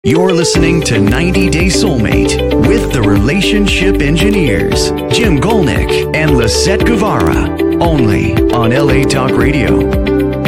You're listening to 90 Day Soulmate with the Relationship Engineers, Jim Golnick and Lisette Guevara, only on LA Talk Radio.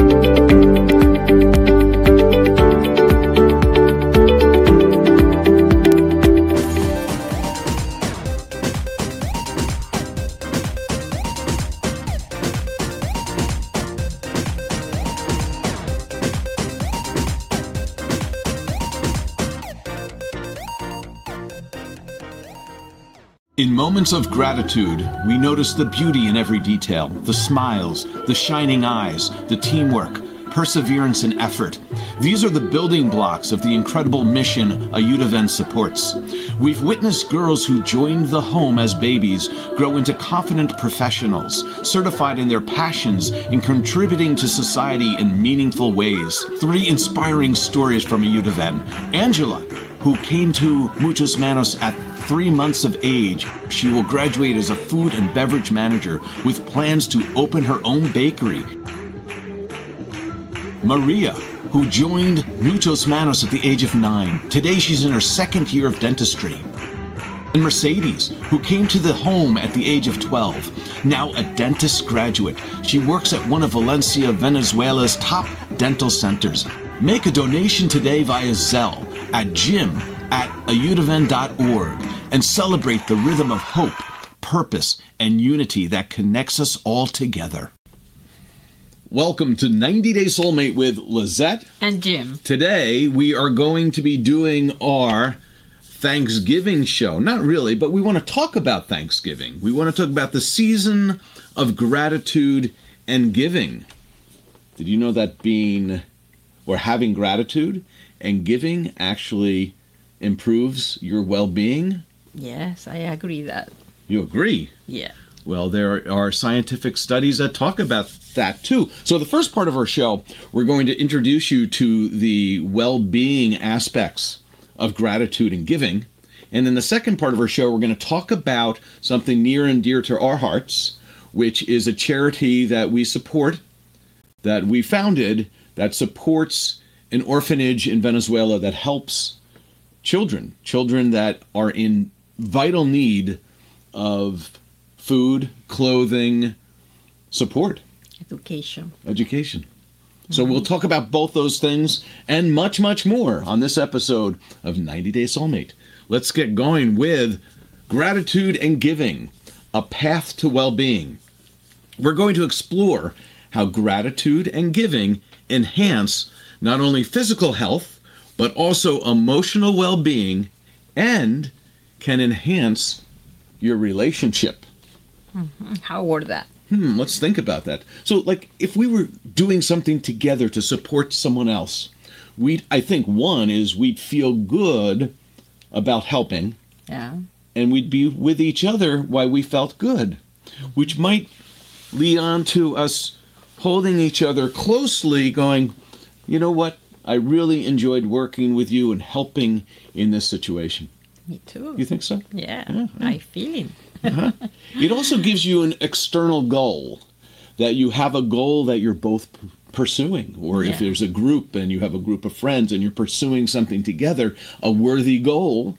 In moments of gratitude, we notice the beauty in every detail, the smiles, the shining eyes, the teamwork, perseverance, and effort. These are the building blocks of the incredible mission Ayudaven supports. We've witnessed girls who joined the home as babies grow into confident professionals, certified in their passions and contributing to society in meaningful ways. 3 inspiring stories from Ayudaven. Angela, who came to Muchos Manos at 3 months of age. She will graduate as a food and beverage manager with plans to open her own bakery. Maria, who joined Muchos Manos at the age of 9. Today she's in her 2nd year of dentistry. And Mercedes, who came to the home at the age of 12. Now a dentist graduate. She works at one of Valencia, Venezuela's top dental centers. Make a donation today via Zelle at jim@ayudaven.org and celebrate the rhythm of hope, purpose, and unity that connects us all together. Welcome to 90 Day Soulmate with Lisette and Jim. Today we are going to be doing our Thanksgiving show. Not really, but we want to talk about Thanksgiving. We want to talk about the season of gratitude and giving. Did you know that having gratitude and giving actually improves your well-being? Yes, I agree that. You agree? Yeah. Well, there are scientific studies that talk about that too. So the first part of our show, we're going to introduce you to the well-being aspects of gratitude and giving. And in the second part of our show, we're going to talk about something near and dear to our hearts, which is a charity that we support, that we founded, that supports an orphanage in Venezuela that helps children that are in vital need of food, clothing, support. Education. So we'll talk about both those things and much, much more on this episode of 90 Day Soulmate. Let's get going with gratitude and giving, a path to well-being. We're going to explore how gratitude and giving enhance not only physical health, but also emotional well-being, and can enhance your relationship. Mm-hmm. How would that? Let's think about that. So, if we were doing something together to support someone else, I think one is we'd feel good about helping. Yeah. And we'd be with each other while we felt good, which might lead on to us holding each other closely, going, you know what? I really enjoyed working with you and helping in this situation. Me too. You think so? Yeah. I feel it. It also gives you an external goal, that you have a goal that you're both pursuing. Or if there's a group and you have a group of friends and you're pursuing something together, a worthy goal,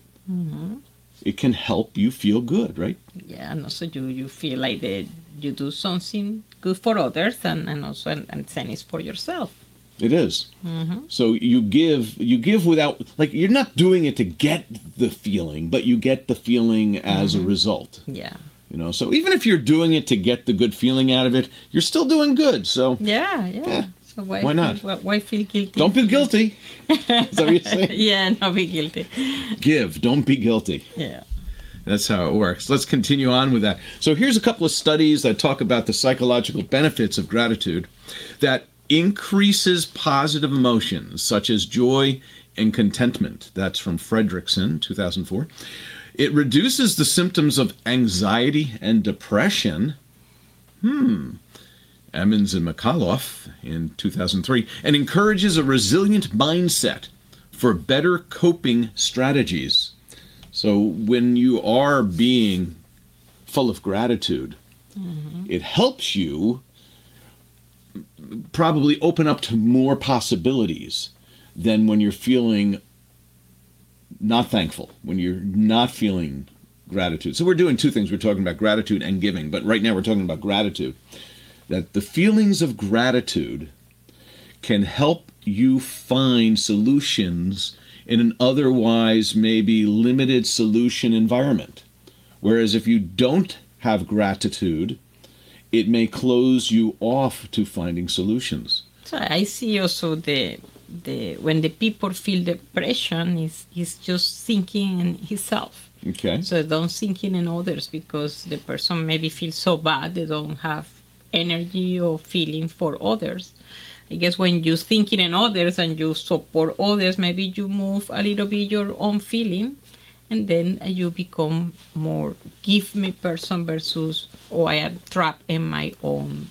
it can help you feel good, right? Yeah, and also you feel like that you do something good for others and also and then it's for yourself. It is. So you give without, you're not doing it to get the feeling, but you get the feeling as a result. Yeah. So even if you're doing it to get the good feeling out of it, you're still doing good. So yeah. So why not? Why feel guilty? Don't be guilty. Is that what you're saying? Yeah, don't be guilty. Give, don't be guilty. Yeah. That's how it works. Let's continue on with that. So here's a couple of studies that talk about the psychological benefits of gratitude that increases positive emotions such as joy and contentment. That's from Fredrickson, 2004. It reduces the symptoms of anxiety and depression. Emmons and McAuliffe in 2003. And encourages a resilient mindset for better coping strategies. So when you are being full of gratitude, it helps you probably open up to more possibilities than when you're feeling not thankful, when you're not feeling gratitude. So we're doing two things. We're talking about gratitude and giving, but right now we're talking about gratitude. That the feelings of gratitude can help you find solutions in an otherwise maybe limited solution environment. Whereas if you don't have gratitude, it may close you off to finding solutions. So I see also the when the people feel depression is just thinking in himself. Okay. So don't thinking in others, because the person maybe feels so bad they don't have energy or feeling for others. I guess when you thinking in others and you support others, maybe you move a little bit your own feeling, and then you become more give me person versus, oh, I am trapped in my own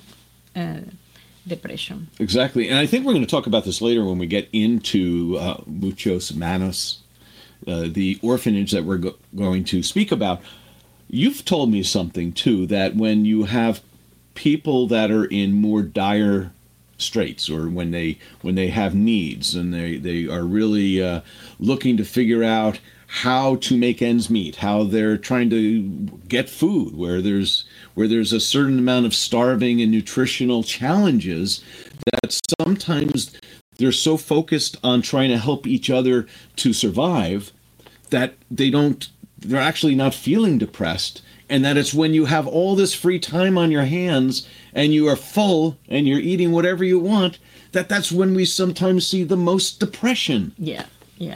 depression. Exactly. And I think we're going to talk about this later when we get into Muchos Manos, the orphanage that we're going to speak about. You've told me something, too, that when you have people that are in more dire straits, or when they have needs and they are really looking to figure out how to make ends meet, how they're trying to get food, where there's a certain amount of starving and nutritional challenges, that sometimes they're so focused on trying to help each other to survive that they're actually not feeling depressed. And that it's when you have all this free time on your hands and you are full and you're eating whatever you want, that's when we sometimes see the most depression. Yeah.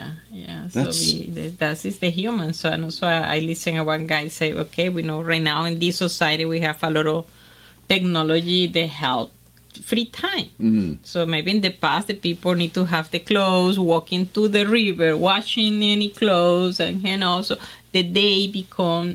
So that is the human. So, and also I listen to one guy say, okay, we know right now in this society we have a lot of technology that help free time. Mm-hmm. So maybe in the past the people need to have the clothes, walking to the river, washing any clothes, and so the day become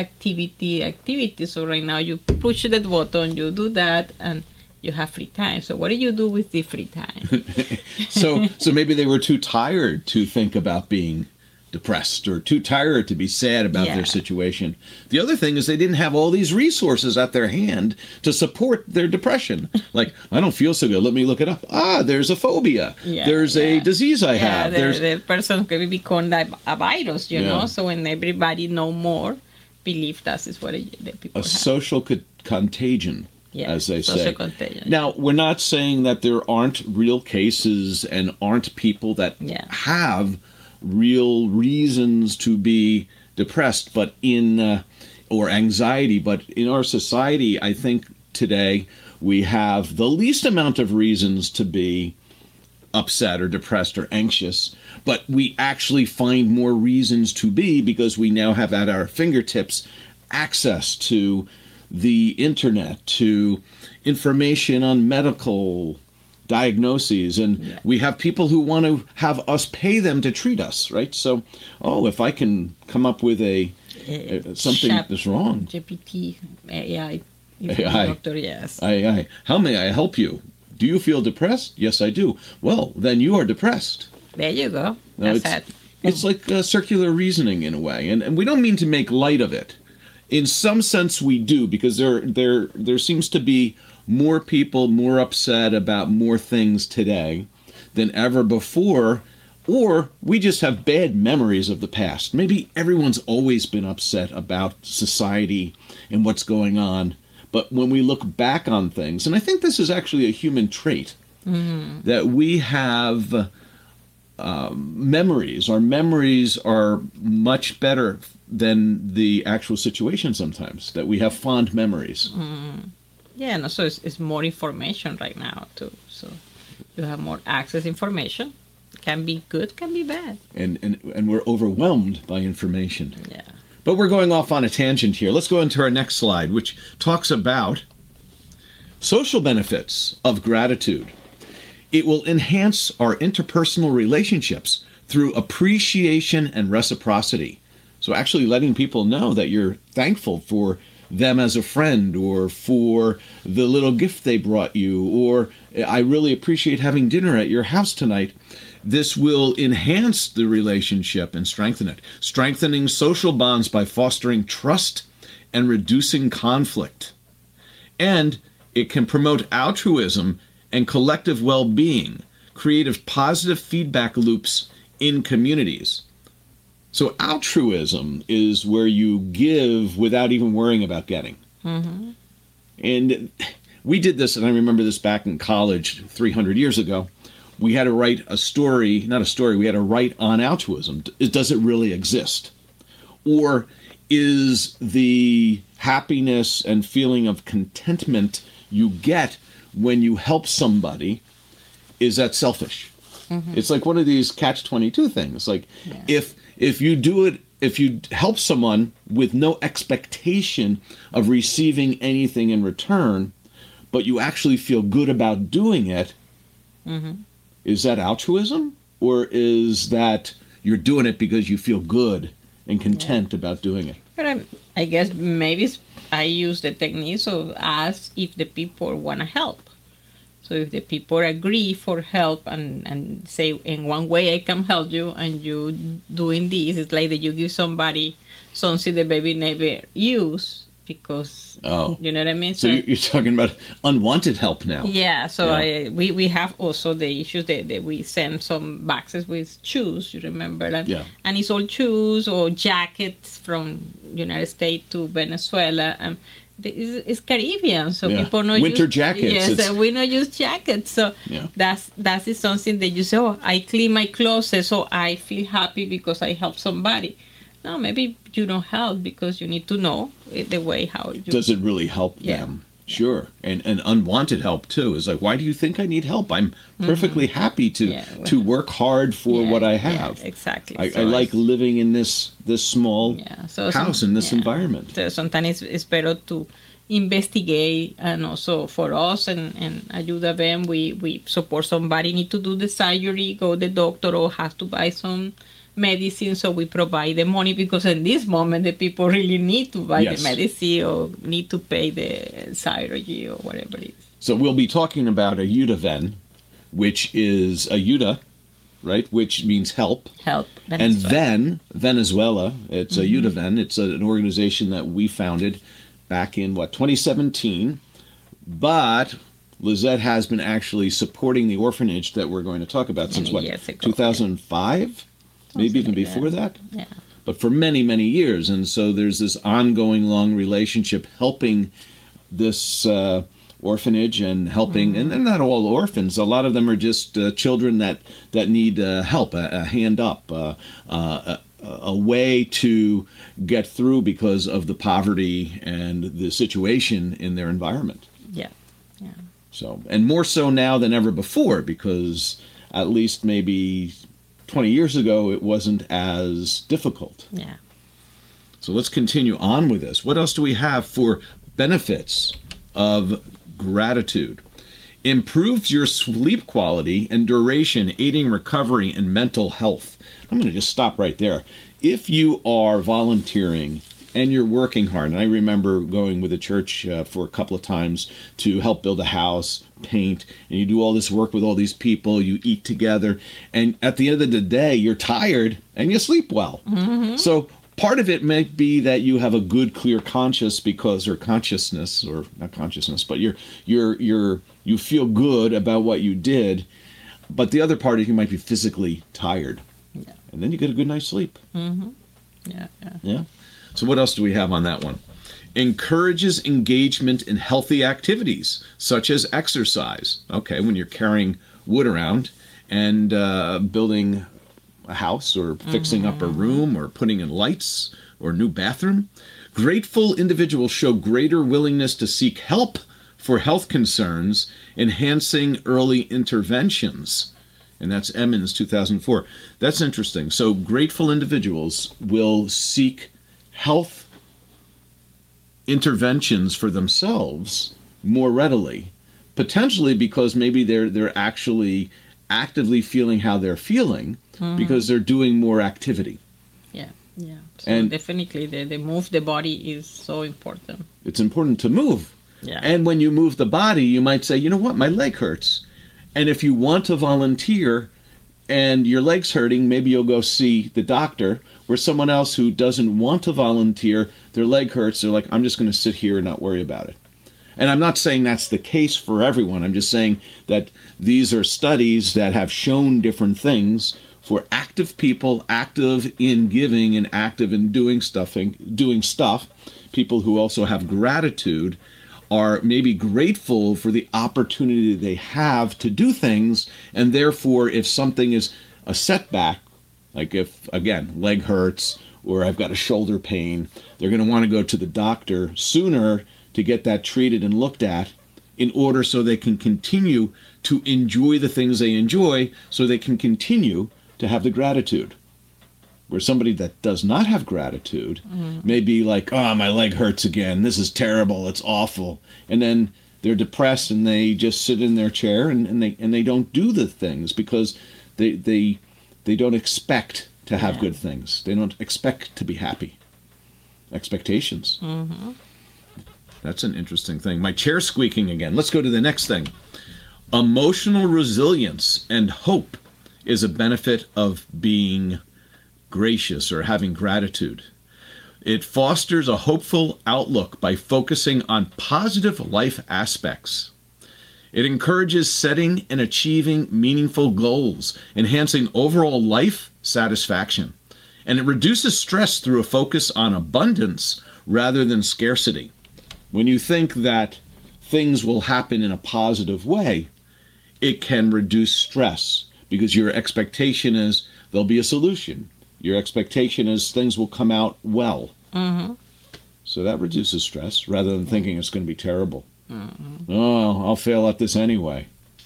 activity. So right now you push that button, you do that, and you have free time. So what do you do with the free time? So maybe they were too tired to think about being depressed, or too tired to be sad about their situation. The other thing is they didn't have all these resources at their hand to support their depression. Like, I don't feel so good. Let me look it up. There's a phobia. There's a disease I have. The person could become like a virus, you know? So when everybody know more, believe that is what the people have. Social contagion. As they say. Contagion. Now, we're not saying that there aren't real cases and aren't people that have real reasons to be depressed, but or anxiety. But in our society, I think today we have the least amount of reasons to be upset or depressed or anxious, but we actually find more reasons to be, because we now have at our fingertips access to the internet, to information on medical diagnoses, and we have people who want to have us pay them to treat us, right? So, if I can come up with something that's wrong. GPT, AI. Doctor, yes. AI. How may I help you? Do you feel depressed? Yes, I do. Well, then you are depressed. There you go. That's it. It's like circular reasoning in a way, and we don't mean to make light of it. In some sense, we do, because there seems to be more people more upset about more things today than ever before, or we just have bad memories of the past. Maybe everyone's always been upset about society and what's going on, but when we look back on things, and I think this is actually a human trait, that we have memories. Our memories are much better than the actual situation sometimes, that we have fond memories. Yeah, and also it's more information right now too. So you have more access to information. Can be good, can be bad. And we're overwhelmed by information. Yeah. But we're going off on a tangent here. Let's go into our next slide, which talks about social benefits of gratitude. It will enhance our interpersonal relationships through appreciation and reciprocity. So actually letting people know that you're thankful for them as a friend, or for the little gift they brought you, or I really appreciate having dinner at your house tonight. This will enhance the relationship and strengthen it, strengthening social bonds by fostering trust and reducing conflict. And it can promote altruism and collective well-being, create positive feedback loops in communities. So altruism is where you give without even worrying about getting. Mm-hmm. And we did this, and I remember this back in college 300 years ago. We had to write a story, not a story, we had to write on altruism. Does it really exist? Or is the happiness and feeling of contentment you get when you help somebody, is that selfish? Mm-hmm. It's like one of these catch-22 things. Like, if you do it, if you help someone with no expectation of receiving anything in return, but you actually feel good about doing it, is that altruism? Or is that you're doing it because you feel good and content about doing it? But I guess maybe I use the techniques of ask if the people want to help. So if the people agree for help and say, in one way I can help you, and you doing this, it's like that you give somebody something the baby never use, because, you know what I mean? So you're talking about unwanted help now. Yeah, so we have also the issues that we send some boxes with shoes, you remember that? Yeah. And it's all shoes or jackets from United States to Venezuela. It's Caribbean, so people know winter jackets. Yes, we don't use jackets. So that is something that you say, oh, I clean my closet, so I feel happy because I help somebody. No, maybe you don't help because you need to know the way how you... Does it really help them? Sure. And unwanted help, too, is like, why do you think I need help? I'm perfectly happy to work hard for what I have. Yeah, exactly. I like living in this small house, in this environment. So sometimes it's better to investigate, and also for us and Ayuda Ven, we support somebody need to do the surgery, go to the doctor, or have to buy some medicine, so we provide the money, because in this moment the people really need to buy the medicine or need to pay the surgery or whatever it is. So we'll be talking about Ayuda Ven, which is Ayuda, right, which means help. Help. Venezuela. And Ven, Venezuela, it's Ayuda Ven. It's an organization that we founded back in, 2017. But Lizette has been actually supporting the orphanage that we're going to talk about since, 2005? Maybe even before that? Yeah. But for many, many years. And so there's this ongoing long relationship helping this orphanage and helping, and they're not all orphans. A lot of them are just children that need help, a hand up, a way to get through because of the poverty and the situation in their environment. Yeah. So, and more so now than ever before, because at least maybe 20 years ago, it wasn't as difficult. Yeah. So let's continue on with this. What else do we have for benefits of gratitude? Improves your sleep quality and duration, aiding recovery and mental health. I'm going to just stop right there. If you are volunteering and you're working hard, and I remember going with the church for a couple of times to help build a house, paint, and you do all this work with all these people, you eat together, and at the end of the day, you're tired and you sleep well. Mm-hmm. So part of it might be that you have a good, clear consciousness, or not consciousness, but you feel good about what you did. But the other part is you might be physically tired, and then you get a good night's sleep. Mm-hmm. Yeah. So what else do we have on that one? Encourages engagement in healthy activities, such as exercise. Okay, when you're carrying wood around and building a house, or fixing up a room, or putting in lights, or a new bathroom. Grateful individuals show greater willingness to seek help for health concerns, enhancing early interventions. And that's Emmons, 2004. That's interesting. So grateful individuals will seek health interventions for themselves more readily, potentially because maybe they're actually actively feeling how they're feeling, because they're doing more activity. Yeah. So and definitely the move the body is so important. It's important to move. Yeah. And when you move the body, you might say, you know what, my leg hurts. And if you want to volunteer and your leg's hurting, maybe you'll go see the doctor. Where someone else who doesn't want to volunteer, their leg hurts, they're like, I'm just going to sit here and not worry about it. And I'm not saying that's the case for everyone. I'm just saying that these are studies that have shown different things for active people, active in giving and active in doing stuff. People who also have gratitude are maybe grateful for the opportunity they have to do things, and therefore if something is a setback, like if, again, leg hurts or I've got a shoulder pain, they're going to want to go to the doctor sooner to get that treated and looked at in order so they can continue to enjoy the things they enjoy, so they can continue to have the gratitude. Where somebody that does not have gratitude may be like, oh, my leg hurts again. This is terrible. It's awful. And then they're depressed and they just sit in their chair and they don't do the things because they don't expect to have good things. They don't expect to be happy. Expectations. Mm-hmm. That's an interesting thing. My chair's squeaking again. Let's go to the next thing. Emotional resilience and hope is a benefit of being gracious or having gratitude. It fosters a hopeful outlook by focusing on positive life aspects. It encourages setting and achieving meaningful goals, enhancing overall life satisfaction. And it reduces stress through a focus on abundance rather than scarcity. When you think that things will happen in a positive way, it can reduce stress because your expectation is there'll be a solution. Your expectation is things will come out well. Mm-hmm. So that reduces stress rather than thinking it's going to be terrible. Mm-hmm. Oh, I'll fail at this anyway.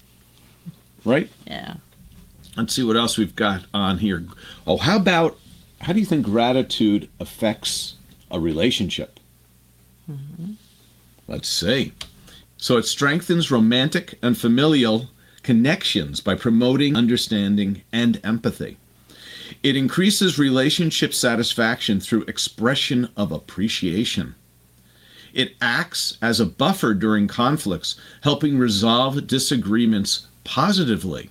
Right? Yeah. Let's see what else we've got on here. Oh, how do you think gratitude affects a relationship? Mm-hmm. Let's see. So it strengthens romantic and familial connections by promoting understanding and empathy. It increases relationship satisfaction through expression of appreciation. It acts as a buffer during conflicts, helping resolve disagreements positively.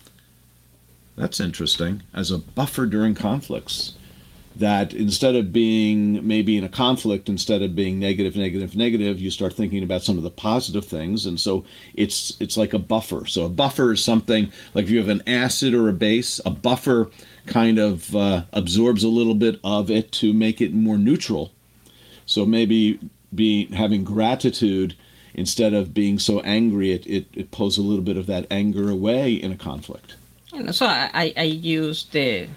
That's interesting. As a buffer during conflicts. That instead of being maybe in a conflict, instead of being negative, you start thinking about some of the positive things. And so it's like a buffer. So a buffer is something like if you have an acid or a base, a buffer kind of absorbs a little bit of it to make it more neutral. So maybe having gratitude instead of being so angry, it pulls a little bit of that anger away in a conflict. And so I use the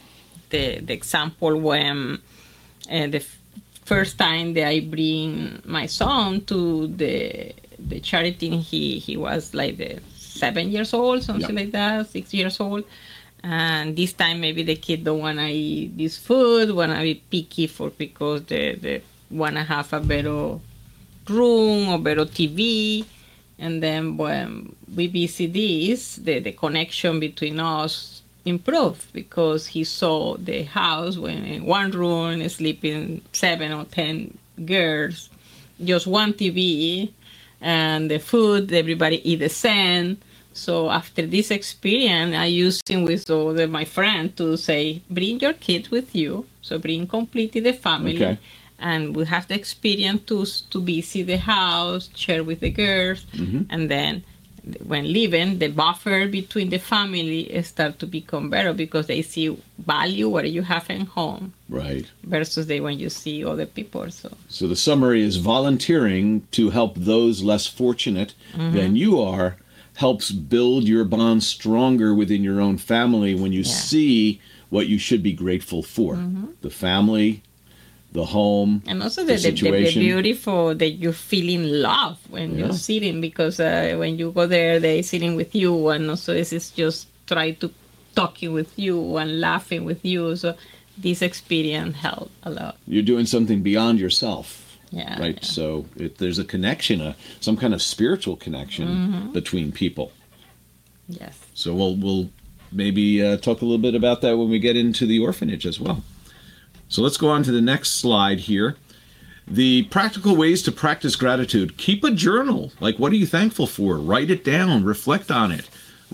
example when the first time that I bring my son to the charity, he was like 7 years old, something like that, 6 years old. And this time maybe the kid don't want to eat this food, want to be picky because they want to have a better room or better TV. And then when we visit this, the connection between us improved because he saw the house when in one room sleeping 7 or 10 girls, just one TV, and the food, everybody eat the same. So after this experience, I used him with my friend to say, bring your kids with you. So bring completely the family. Okay. And we have the experience to visit the house, share with the girls. Mm-hmm. And then when leaving, the buffer between the family start to become better because they see value what you have in home. Right. Versus when you see other people. So the summary is volunteering to help those less fortunate than you are helps build your bond stronger within your own family when you see what you should be grateful for. Mm-hmm. The family, the home, and also the beautiful that you're feeling love when you're sitting because when you go there, they're sitting with you, and also this is just try to talking with you and laughing with you. So this experience helped a lot. You're doing something beyond yourself. Yeah, right. Yeah. So there's a connection, some kind of spiritual connection between people. Yes. So we'll maybe talk a little bit about that when we get into the orphanage as well. So let's go on to the next slide here. The practical ways to practice gratitude. Keep a journal. Like, what are you thankful for? Write it down. Reflect on it.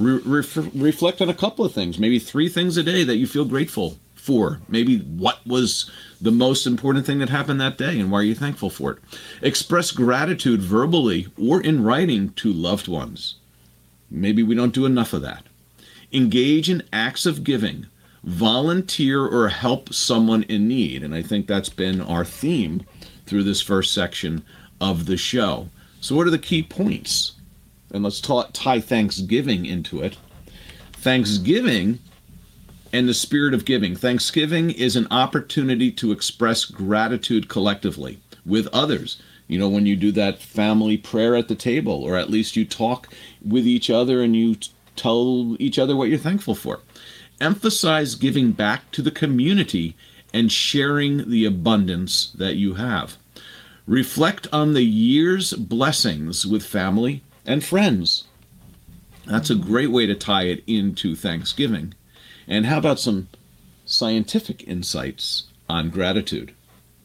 Reflect on a couple of things. Maybe 3 things a day that you feel grateful for. Maybe what was the most important thing that happened that day and why are you thankful for it? Express gratitude verbally or in writing to loved ones. Maybe we don't do enough of that. Engage in acts of giving. Volunteer or help someone in need. And I think that's been our theme through this first section of the show. So what are the key points? And let's tie Thanksgiving into it. Thanksgiving and the spirit of giving. Thanksgiving is an opportunity to express gratitude collectively with others. You know, when you do that family prayer at the table, or at least you talk with each other and you tell each other what you're thankful for. Emphasize giving back to the community and sharing the abundance that you have. Reflect on the year's blessings with family and friends. That's a great way to tie it into Thanksgiving. And how about some scientific insights on gratitude?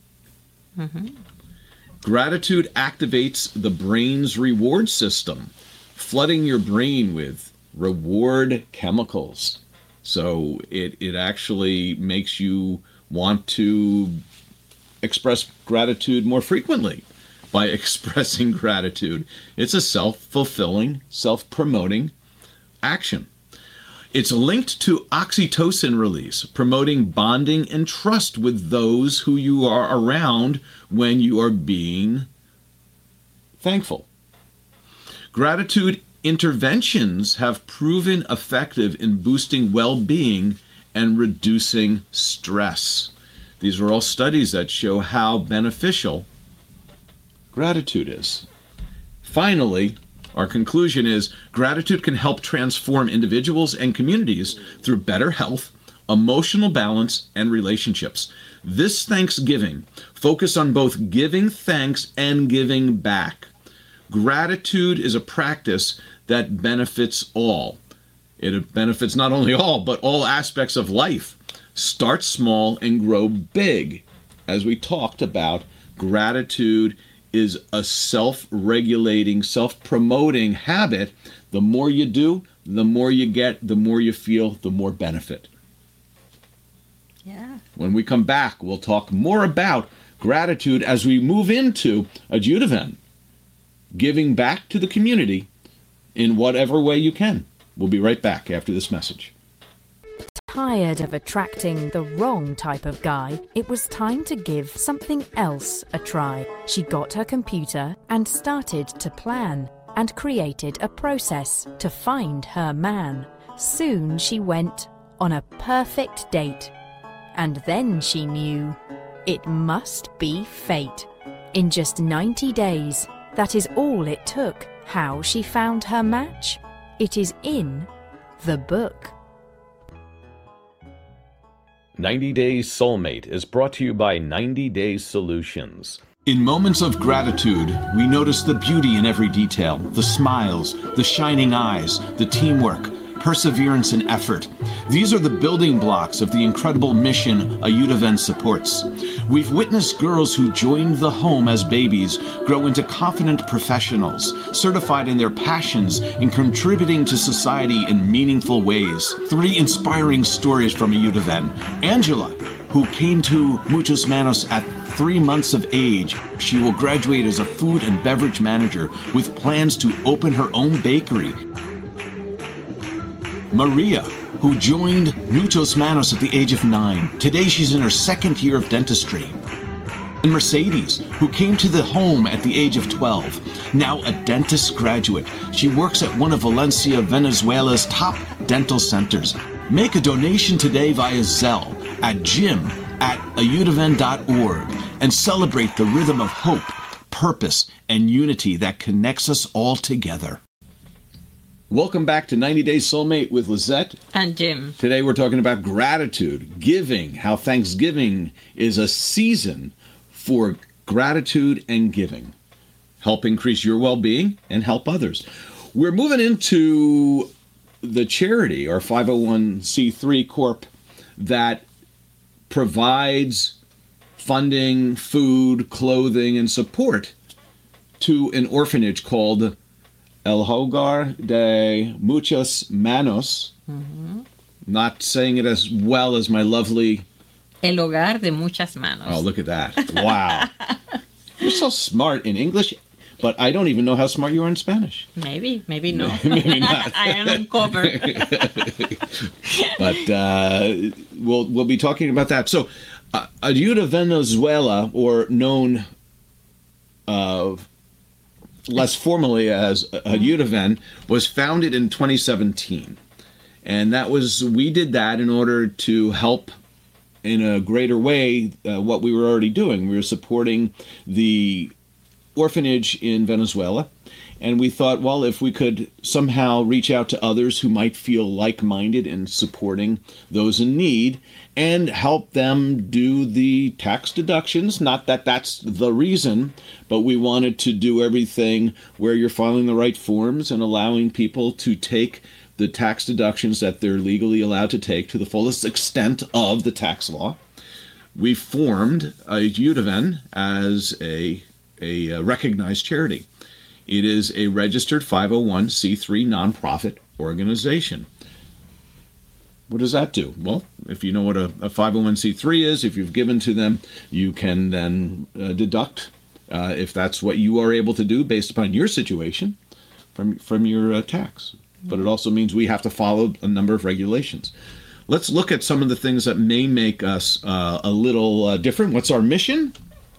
Gratitude activates the brain's reward system, flooding your brain with reward chemicals. So it actually makes you want to express gratitude more frequently by expressing gratitude. It's a self-fulfilling, self-promoting action. It's linked to oxytocin release, promoting bonding and trust with those who you are around when you are being thankful. Gratitude interventions have proven effective in boosting well-being and reducing stress. These are all studies that show how beneficial gratitude is. Finally, our conclusion is gratitude can help transform individuals and communities through better health, emotional balance, and relationships. This Thanksgiving, focus on both giving thanks and giving back. Gratitude is a practice that benefits all. It benefits not only all, but all aspects of life. Start small and grow big. As we talked about, gratitude is a self-regulating, self-promoting habit. The more you do, the more you get, the more you feel, the more benefit. Yeah. When we come back, we'll talk more about gratitude as we move into Adjudiven, giving back to the community in whatever way you can. We'll be right back after this message. Tired of attracting the wrong type of guy, it was time to give something else a try. She got her computer and started to plan and created a process to find her man. Soon she went on a perfect date. And then she knew it must be fate. In just 90 days, that is all it took. How she found her match? It is in the book. 90 Days Soulmate is brought to you by 90 Days Solutions. In moments of gratitude, we notice the beauty in every detail, the smiles, the shining eyes, the teamwork, perseverance, and effort. These are the building blocks of the incredible mission Adjudiven supports. We've witnessed girls who joined the home as babies grow into confident professionals, certified in their passions and contributing to society in meaningful ways. 3 inspiring stories from Adjudiven. Angela, who came to Muchos Manos at 3 months of age. She will graduate as a food and beverage manager with plans to open her own bakery. Maria, who joined Muchos Manos at the age of 9. Today she's in her 2nd year of dentistry. And Mercedes, who came to the home at the age of 12. Now a dentist graduate. She works at one of Valencia, Venezuela's top dental centers. Make a donation today via Zelle at jim@adjudiven.org and celebrate the rhythm of hope, purpose, and unity that connects us all together. Welcome back to 90 Days Soulmate with Lizette and Jim. Today we're talking about gratitude, giving, how Thanksgiving is a season for gratitude and giving. Help increase your well-being and help others. We're moving into the charity, our 501c3 Corp, that provides funding, food, clothing, and support to an orphanage called El Hogar de Muchos Manos. Not saying it as well as my lovely... El Hogar de Muchas Manos. Oh, look at that. Wow. You're so smart in English. But I don't even know how smart you are in Spanish. Maybe no. Maybe not. I am uncovered. But we'll be talking about that. So, Ayuda Venezuela, or known less formally as Ayudaven, was founded in 2017. And we did that in order to help in a greater way what we were already doing. We were supporting the orphanage in Venezuela. And we thought, well, if we could somehow reach out to others who might feel like-minded in supporting those in need and help them do the tax deductions, not that that's the reason, but we wanted to do everything where you're filing the right forms and allowing people to take the tax deductions that they're legally allowed to take to the fullest extent of the tax law. We formed Ayudaven as a recognized charity. It is a registered 501c3 nonprofit organization. What does that do? Well, if you know what a 501c3 is, if you've given to them, you can then deduct, if that's what you are able to do based upon your situation, from your tax. But it also means we have to follow a number of regulations. Let's look at some of the things that may make us a little different. What's our mission?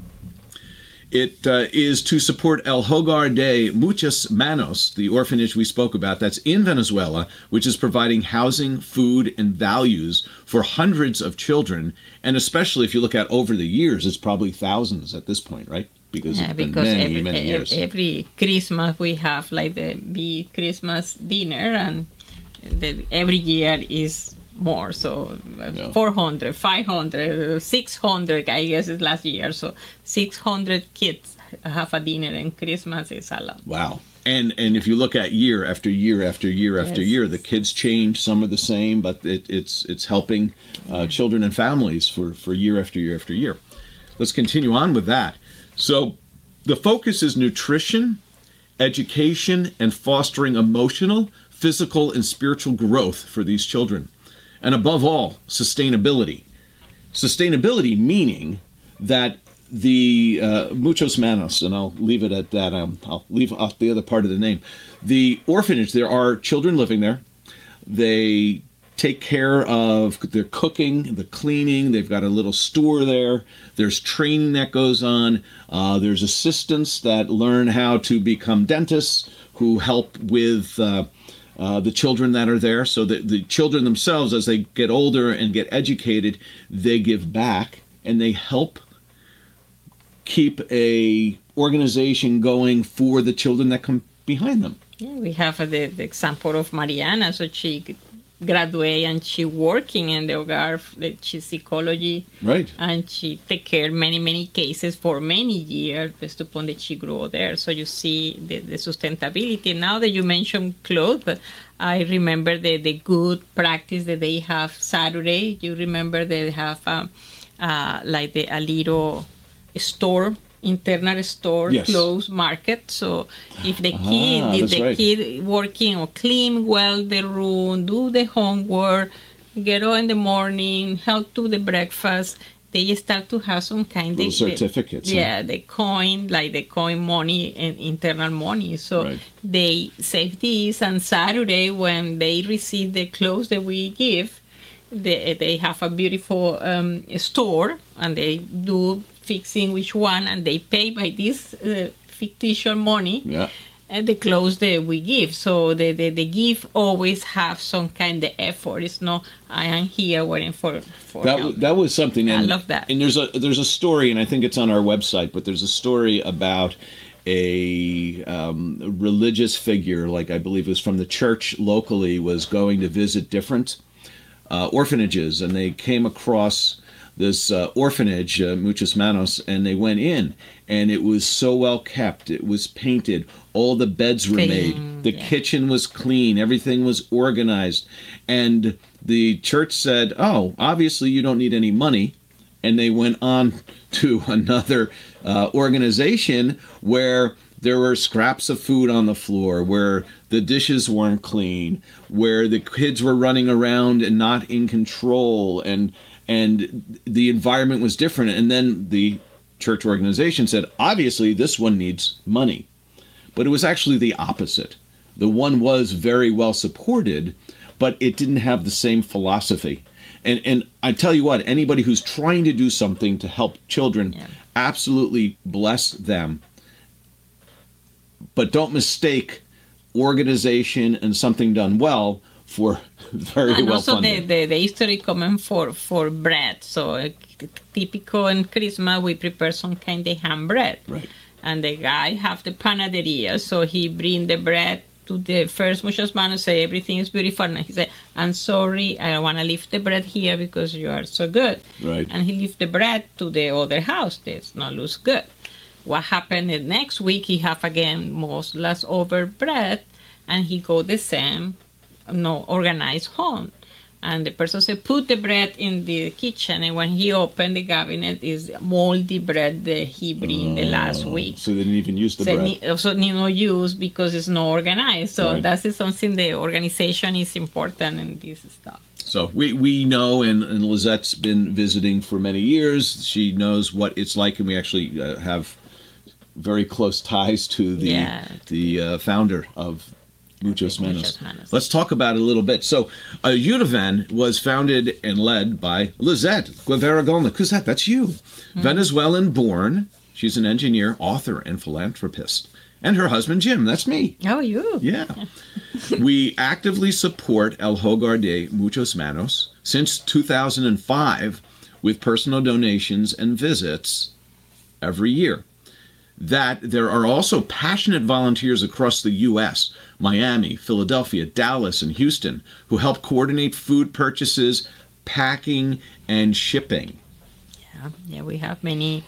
It is to support El Hogar de Muchas Manos, the orphanage we spoke about, that's in Venezuela, which is providing housing, food, and values for hundreds of children. And especially if you look at over the years, it's probably thousands at this point, right? Because it's been many years. Every Christmas we have like the big Christmas dinner, and every year is more. So 400, 500, 600, I guess it's last year. So 600 kids have a dinner, and Christmas is a lot. Wow. And if you look at year after year after year after year, the kids change. Some are the same, but it's helping children and families for year after year after year. Let's continue on with that. So the focus is nutrition, education, and fostering emotional, physical, and spiritual growth for these children. And above all, sustainability. Sustainability meaning that the Muchos Manos, and I'll leave it at that. I'll leave off the other part of the name. The orphanage, there are children living there. They take care of their cooking, the cleaning. They've got a little store there. There's training that goes on. There's assistants that learn how to become dentists who help with the children that are there. So that the children themselves, as they get older and get educated, they give back and they help keep a organization going for the children that come behind them. Yeah, we have the example of Mariana. So she graduate and she working in the hogar, she's psychology, right, and she take care many cases for many years based upon that she grew there. So you see the sustainability. Now that you mentioned clothes, but I remember the good practice that they have Saturday. You remember they have like a little store, internal store, yes, clothes market. So if the kid working or clean well the room, do the homework, get up in the morning, help do the breakfast, they start to have some kind of certificates. The coin money and internal money. So they save these, and Saturday when they receive the clothes that we give, they have a beautiful store, and they do fixing which one, and they pay by this fictitious money and the clothes that we give. So the gift always have some kind of effort. It's not I am here waiting for help. That was something. I love that. And there's a story, and I think it's on our website, but there's a story about a religious figure, like I believe it was from the church locally, was going to visit different orphanages, and they came across this orphanage, Muchas Manos, and they went in, and it was so well kept. It was painted. All the beds were made. The kitchen was clean. Everything was organized. And the church said, oh, obviously you don't need any money. And they went on to another organization where there were scraps of food on the floor, where the dishes weren't clean, where the kids were running around and not in control, and the environment was different. And then the church organization said, obviously, this one needs money. but it was actually the opposite. The one was very well supported, but it didn't have the same philosophy. And I tell you what, anybody who's trying to do something to help children, absolutely bless them. But don't mistake organization and something done well for very and well also funded. the history coming for bread. So typical in Christmas we prepare some kind of ham bread. Right. And the guy have the panaderia, so he bring the bread to the first Muchos Manos, say everything is beautiful, and he said, I'm sorry, I don't want to leave the bread here because you are so good. Right. And he leave the bread to the other house. That's not looks good. What happened the next week, he have again most leftover bread, and he go the same, organized home. And the person said, put the bread in the kitchen. And when he opened the cabinet, is moldy bread that he bring the last week. So they didn't even use the bread. So need no use because it's not organized. So Right. that is something the organization is important in this stuff. So we know, and Lizette's been visiting for many years. She knows what it's like, and we actually have very close ties to the founder of Muchos Manos. Let's talk about it a little bit. So, UNIVEN was founded and led by Lizette Guevara Golnick. Who's that? That's you. Venezuelan born. She's an engineer, author, and philanthropist. And her husband, Jim. That's me. Oh, you? Yeah. We actively support El Hogar de Muchos Manos since 2005 with personal donations and visits every year. That there are also passionate volunteers across the U.S., Miami, Philadelphia, Dallas, and Houston, who help coordinate food purchases, packing, and shipping. Yeah, we have many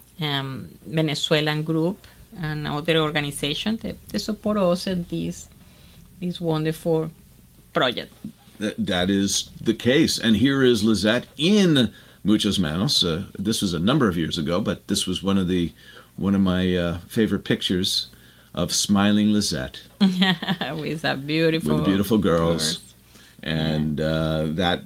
Venezuelan group and other organizations that support us in this wonderful project. That is the case. And here is Lizette in Muchos Manos. This was a number of years ago, but this was one of my favorite pictures of smiling Lizette with a beautiful girls, and that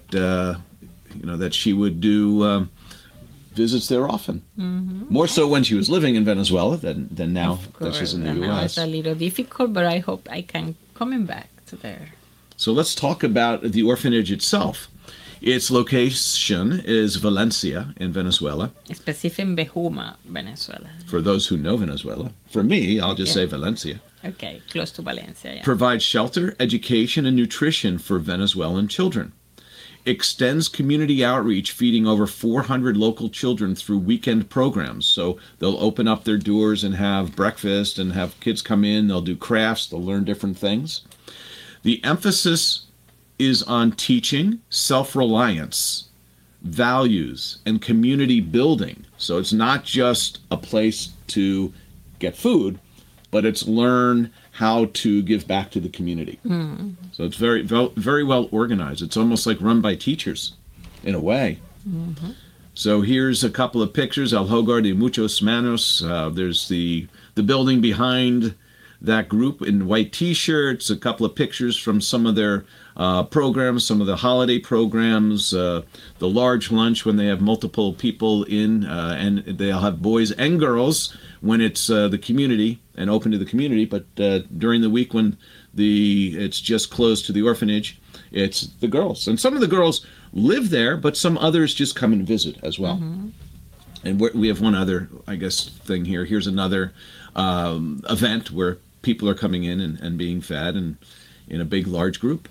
she would do visits there often. More so when she was living in Venezuela than now that she's in the U.S. Now it's a little difficult, but I hope I can coming back to there. So let's talk about the orphanage itself. Its location is Valencia in Venezuela. Specific in Bejuma, Venezuela. For those who know Venezuela. For me, I'll just say Valencia. Okay, close to Valencia, yeah. Provides shelter, education, and nutrition for Venezuelan children. Extends community outreach, feeding over 400 local children through weekend programs. So they'll open up their doors and have breakfast and have kids come in. They'll do crafts. They'll learn different things. The emphasis is on teaching self-reliance, values, and community building. So it's not just a place to get food, but it's learn how to give back to the community. So it's very, very well organized. It's almost like run by teachers, in a way. So here's a couple of pictures. El Hogar de Muchos Manos. There's the building behind that group in white T-shirts. A couple of pictures from some of their programs, some of the holiday programs, the large lunch when they have multiple people in, and they'll have boys and girls when it's the community and open to the community. But during the week when it's just closed to the orphanage, it's the girls. And some of the girls live there, but some others just come and visit as well. And we have one other, I guess, thing here. Here's another event where people are coming in and being fed and in a big, large group.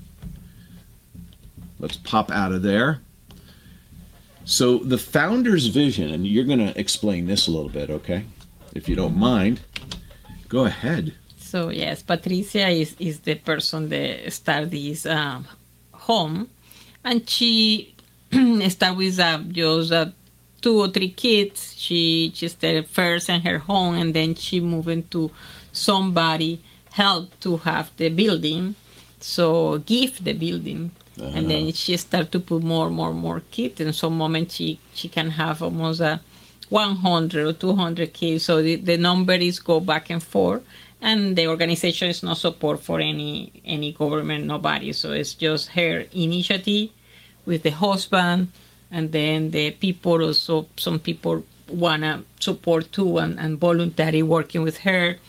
Let's pop out of there. So the founder's vision, and you're going to explain this a little bit, okay? If you don't mind, go ahead. So yes, Patricia is the person that started this home, and she started with just 2 or 3 kids. She started first in her home, and then she moved into somebody help to have the building, so give the building. And then she started to put more kids. In some moment, she can have almost 100 or 200 kids. So the numbers go back and forth. And the organization is not support for any government, nobody. So it's just her initiative with the husband. And then the people also, some people want to support too and voluntary working with her.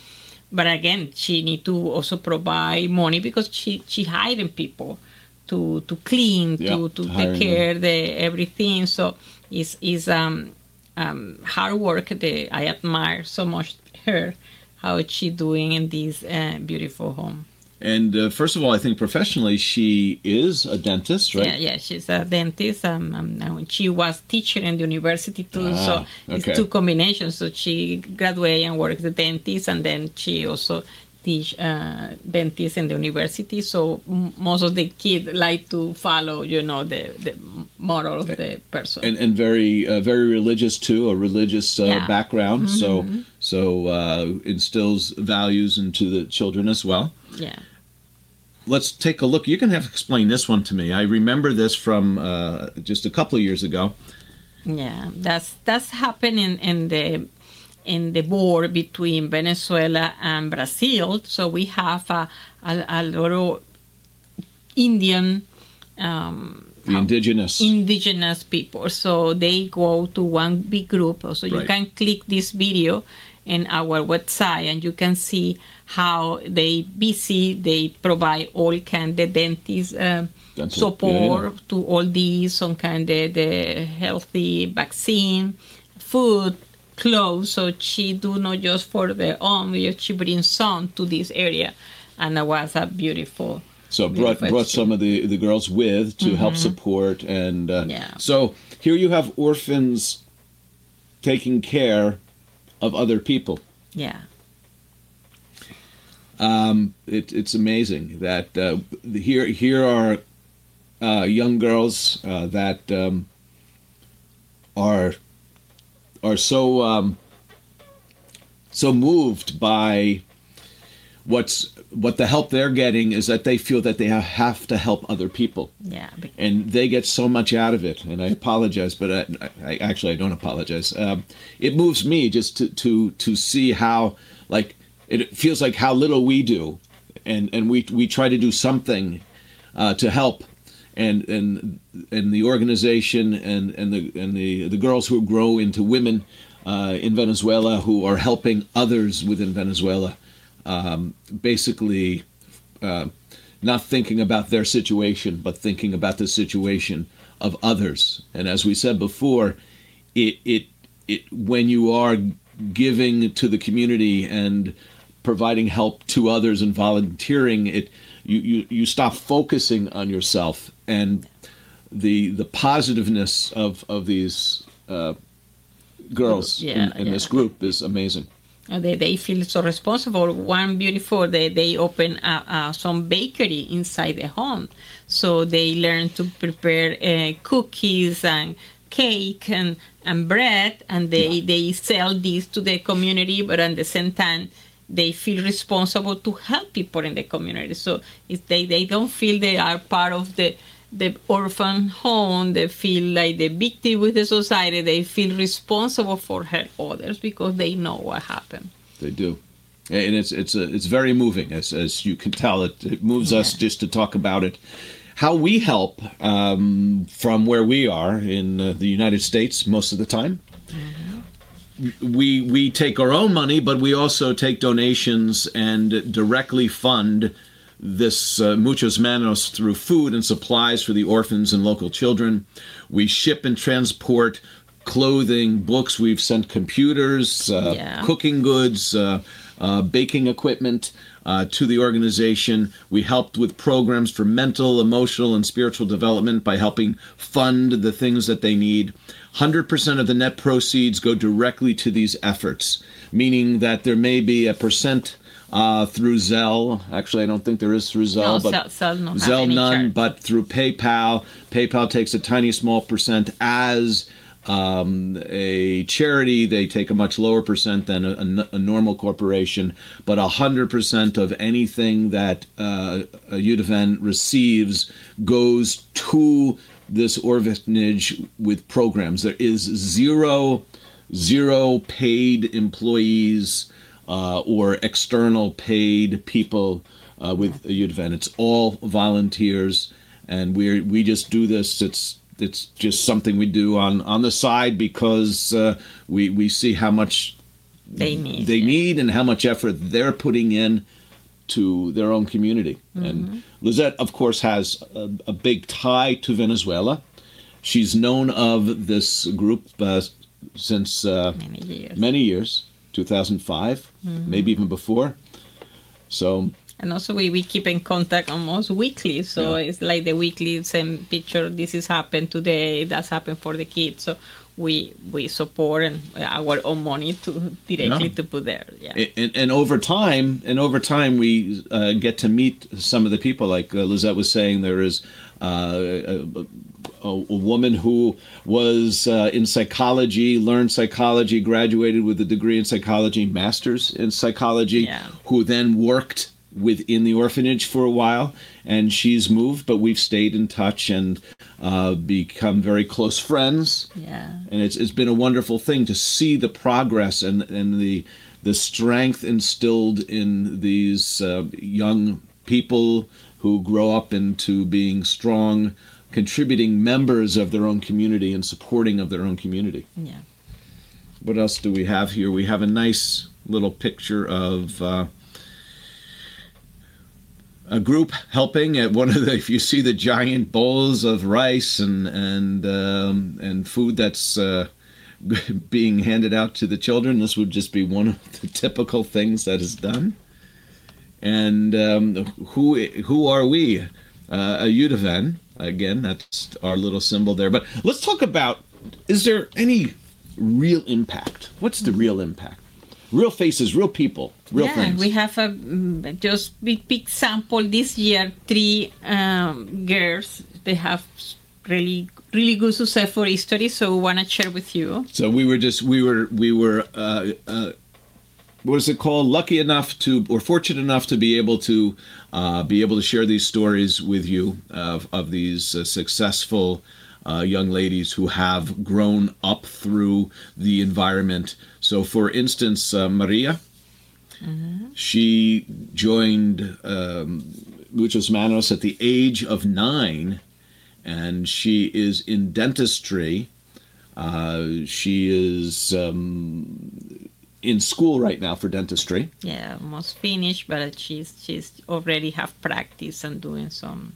But again, she need to also provide money because she hiring people to clean, to take care of everything. So it's hard work. I admire so much her, how she doing in this beautiful home. And first of all, I think professionally she is a dentist, right? Yeah, she's a dentist. She was teacher in the university too, so it's two combinations. So she graduated and works as a dentist, and then she also teach dentists in the university. So most of the kids like to follow, the model of the person. And very very religious too, a religious background. Mm-hmm. So instills values into the children as well. Yeah. Let's take a look. You're going to have to explain this one to me. I remember this from just a couple of years ago. Yeah, that's happening in the war between Venezuela and Brazil. So we have a lot of Indian indigenous people. So they go to one big group. So you can click this video in our website and you can see how they provide all kind of dentist support to all these, some kind of the healthy vaccine, food, clothes. So she do not just for their own, she brings some to this area, and it was a beautiful. So brought some of the girls with to help support, and so here you have orphans taking care of other people. Yeah. It's amazing that here are young girls that are so moved by what the help they're getting is that they feel that they have to help other people. Yeah. And they get so much out of it. And I apologize, but I actually don't apologize. It moves me just to see how, like, it feels like how little we do, and we try to do something to help, and the organization and the girls who grow into women in Venezuela who are helping others within Venezuela, basically not thinking about their situation, but thinking about the situation of others. And as we said before, it when you are giving to the community and providing help to others and volunteering, you stop focusing on yourself, and the positiveness of these girls in this group is amazing. They feel so responsible. One beautiful, they open some bakery inside the home, so they learn to prepare cookies and cake and bread, and they sell these to the community, but at the same time they feel responsible to help people in the community. So if they don't feel they are part of the orphan home, they feel like the victim with the society, they feel responsible for help others because they know what happened. They do. And it's very moving, as you can tell. It moves us just to talk about it. How we help from where we are in the United States most of the time. Mm-hmm. We take our own money, but we also take donations and directly fund this Muchos Manos through food and supplies for the orphans and local children. We ship and transport clothing, books. We've sent computers, cooking goods, baking equipment to the organization. We helped with programs for mental, emotional, and spiritual development by helping fund the things that they need. 100% of the net proceeds go directly to these efforts, meaning that there may be a percent through Zelle. Actually, I don't think there is through Zelle, Zelle none, but through PayPal. PayPal takes a tiny small percent. As a charity, they take a much lower percent than a normal corporation, but 100% of anything that UDVN receives goes to this orphanage with programs. There is zero paid employees or external paid people with UDVN. It's all volunteers, and we just do this. It's just something we do on the side because we see how much they need and how much effort they're putting in to their own community. And Lizette, of course, has a big tie to Venezuela. She's known of this group since many years, 2005, maybe even before. So, and also we keep in contact almost weekly. So it's like the weekly same picture. This is happened today. That's happened for the kids. So we support and our own money to directly to put there. Yeah. And over time, we get to meet some of the people. Like Lizette was saying, there is a woman who was in psychology, learned psychology, graduated with a degree in psychology, master's in psychology, who then worked within the orphanage for a while, and she's moved, but we've stayed in touch and become very close friends. Yeah. And it's been a wonderful thing to see the progress and the strength instilled in these young people who grow up into being strong, contributing members of their own community and supporting of their own community. Yeah. What else do we have here? We have a nice little picture of a group helping at one of the, if you see the giant bowls of rice and food that's being handed out to the children, this would just be one of the typical things that is done. And who are we? A UDEVEN. Again, that's our little symbol there. But let's talk about, is there any real impact? What's the real impact? Real faces, real people, real things. We have a just big sample this year. 3 girls. They have really good success for history. So we want to share with you. So we were what is it called? Lucky enough to, or fortunate enough to be able to share these stories with you of these successful young ladies who have grown up through the environment. So, for instance, Maria, she joined Muchos Manos at the age of 9, and she is in dentistry. She is in school right now for dentistry. Yeah, almost finished, but she's already have practice and doing some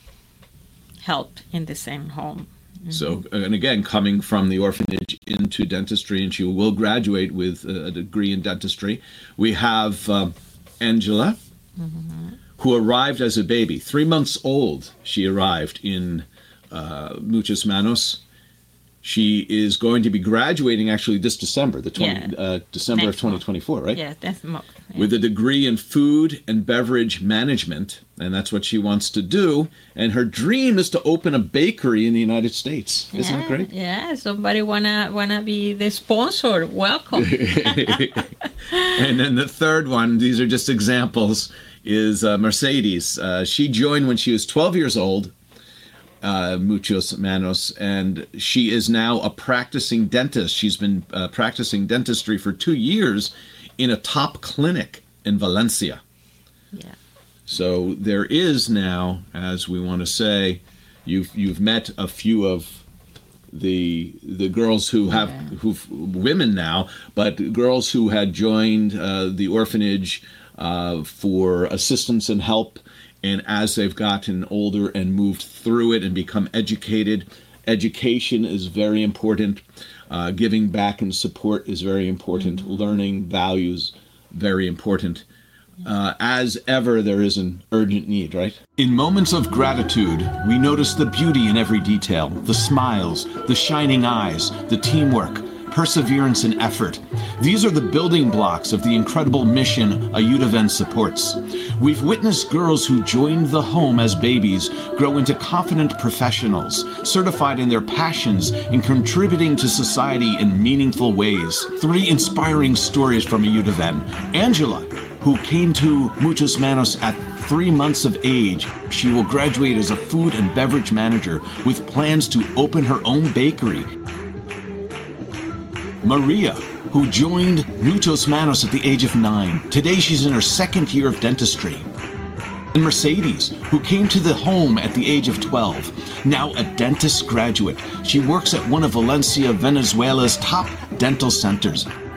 help in the same home. So, and again, coming from the orphanage into dentistry, and she will graduate with a degree in dentistry. We have Angela, who arrived as a baby. 3 months old, she arrived in Muchos Manos. She is going to be graduating actually this December, December of 2024, right? Yeah, that's with a degree in food and beverage management, and that's what she wants to do. And her dream is to open a bakery in the United States. Isn't that great? Yeah, somebody wanna be the sponsor. Welcome. And then the third one, these are just examples, is Mercedes. She joined when she was 12 years old. Muchos Manos, and she is now a practicing dentist. She's been practicing dentistry for 2 years in a top clinic in Valencia. Yeah. So there is now, as we want to say, you've met a few of the girls who've women now, but girls who had joined the orphanage for assistance and help. And as they've gotten older and moved through it and become educated, education is very important. Giving back and support is very important. Learning values, very important. As ever, there is an urgent need, right? In moments of gratitude, we notice the beauty in every detail, the smiles, the shining eyes, the teamwork, perseverance and effort. These are the building blocks of the incredible mission a UDEVEN supports. We've witnessed girls who joined the home as babies grow into confident professionals, certified in their passions and contributing to society in meaningful ways. 3 inspiring stories from a UDEVEN. Angela, who came to Muchos Manos at 3 months of age. She will graduate as a food and beverage manager with plans to open her own bakery. Maria, who joined Muchos Manos at the age of 9. Today she's in her 2nd year of dentistry. And Mercedes, who came to the home at the age of 12. Now a dentist graduate. She works at one of Valencia, Venezuela's top dental centers.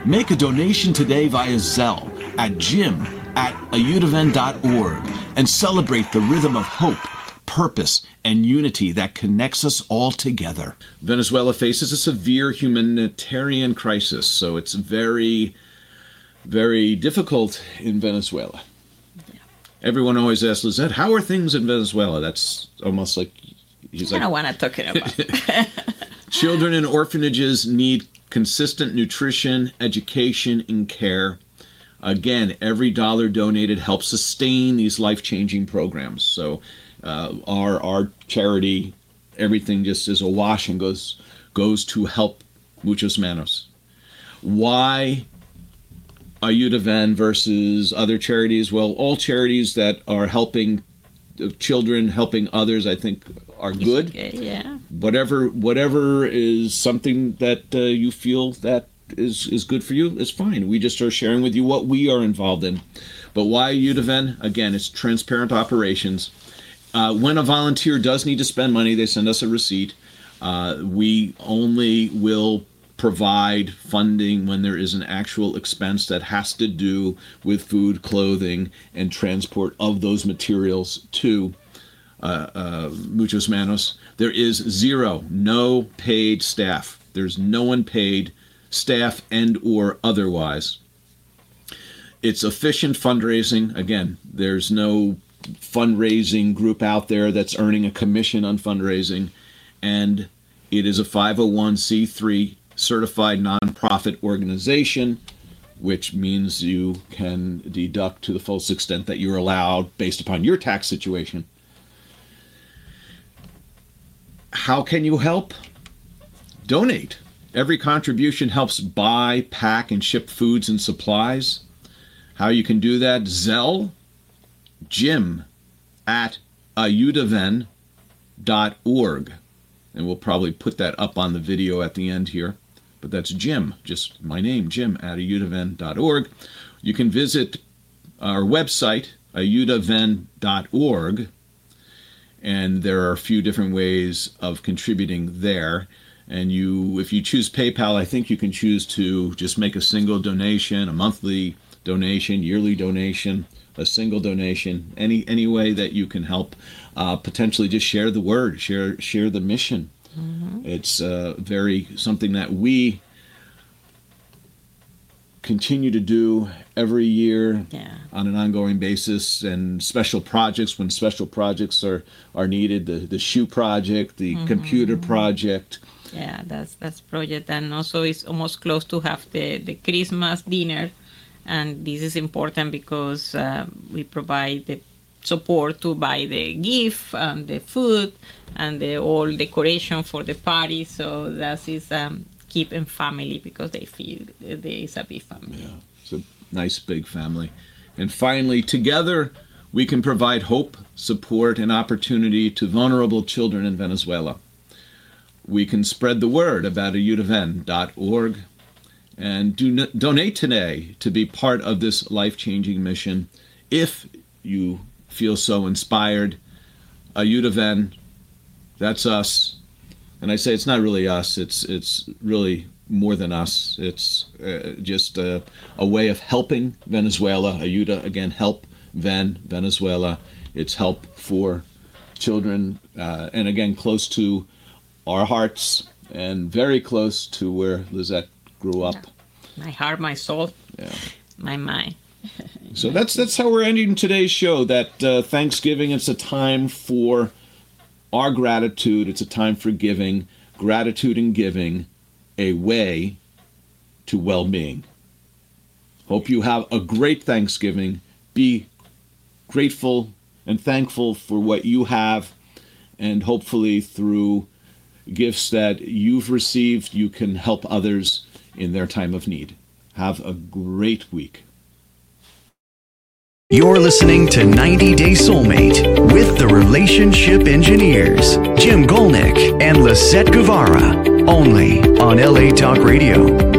Make a donation today via Zelle at jim@ayudaven.org and celebrate the rhythm of hope, purpose, and unity that connects us all together. Venezuela faces a severe humanitarian crisis, so it's very, very difficult in Venezuela. Yeah. Everyone always asks Lizette, how are things in Venezuela? That's almost like... I don't want to talk about it. Children in orphanages need consistent nutrition, education, and care. Again, every dollar donated helps sustain these life-changing programs. So our charity, everything just is awash and goes to help Muchos Manos. Why Ayudaven versus other charities? Well, all charities that are helping children, helping others, I think are good. Yeah. Whatever is something that you feel that is good for you is fine. We just are sharing with you what we are involved in. But why Ayudaven? Again, it's transparent operations. When a volunteer does need to spend money, they send us a receipt. We only will provide funding when there is an actual expense that has to do with food, clothing, and transport of those materials to Muchos Manos. There is no paid staff. There's no one paid, staff and or otherwise. It's efficient fundraising. Again, there's no fundraising group out there that's earning a commission on fundraising, and it is a 501c3 certified nonprofit organization, which means you can deduct to the fullest extent that you're allowed based upon your tax situation. How can you help? Donate. Every contribution helps buy, pack, and ship foods and supplies. How you can do that? Zelle, jim@ayudaven.org. And we'll probably put that up on the video at the end here. But that's Jim, just my name, jim@ayudaven.org. You can visit our website, ayudaven.org, and there are a few different ways of contributing there. And if you choose PayPal, I think you can choose to just make a single donation, a monthly donation, yearly donation, a single donation, any way that you can help potentially just share the word, share the mission. Mm-hmm. It's something that we continue to do every year on an ongoing basis, and special projects when special projects are needed. The shoe project, the computer project. Yeah, that's project, and also it's almost close to have the Christmas dinner, and this is important because we provide the support to buy the gift and the food and the all decoration for the party. So that is keeping family because they feel there is a big family. Yeah, it's a nice big family. And finally, together we can provide hope, support, and opportunity to vulnerable children in Venezuela. We can spread the word about ayudaven.org and donate today to be part of this life-changing mission. If you feel so inspired, Ayudaven, that's us. And I say it's not really us, it's really more than us. It's just a way of helping Venezuela. Ayuda, again, help Venezuela. It's help for children, and again, close to our hearts and very close to where Lizette grew up. My heart, my soul, my mind. So that's how we're ending today's show. That Thanksgiving, it's a time for our gratitude. It's a time for giving. Gratitude and giving, a way to well-being. Hope you have a great Thanksgiving. Be grateful and thankful for what you have, and hopefully through gifts that you've received, you can help others in their time of need. Have a great week. You're listening to 90 Day Soulmate with the Relationship Engineers, Jim Golnick and Lisette Guevara, only on LA Talk Radio.